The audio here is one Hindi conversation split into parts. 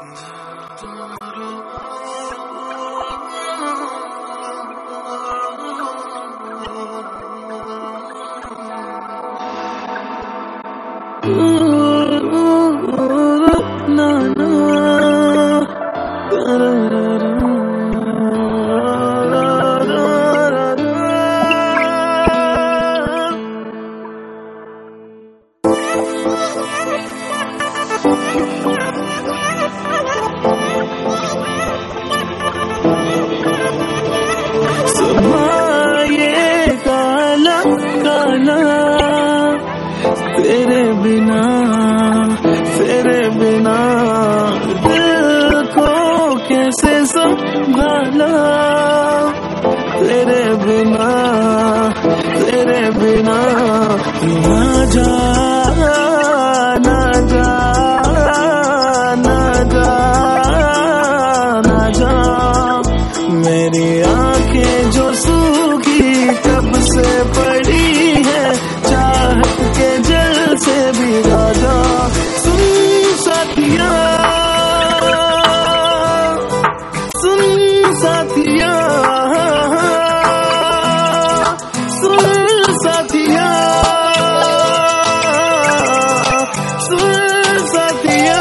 तेरे बिना दिल को कैसे संभाला, तेरे बिना ना जा ना जा ना जा ना जा। मेरी आंखें जो सूखी कब से पड़ी है, चाहत के जल से भिगा जा। सुन साथिया, सुन साथिया, सुन साथिया, सुन साथिया।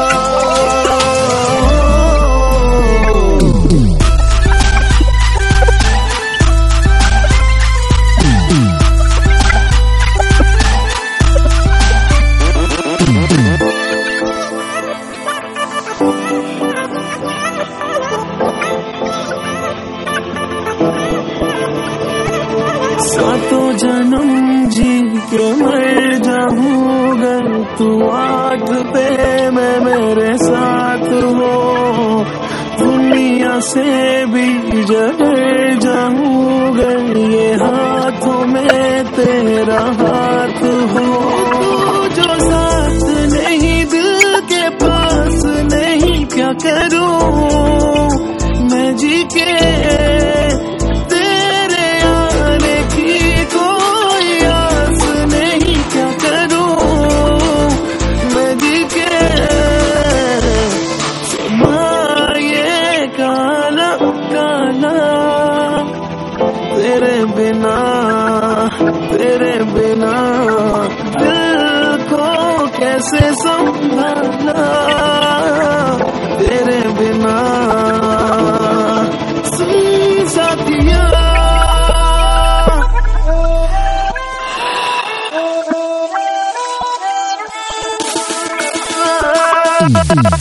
सातों जन्म जी के मर जाऊंगा, तू आठ पे मैं मेरे साथ हो। दुनिया से भी जल जाऊंगा, ये हाथों में तेरा हाथ हो। जो साथ नहीं दिल के पास नहीं, क्या करूं मैं जी के तेरे बिना दिल को कैसे संभाला, तेरे बिना। सुन साथिया।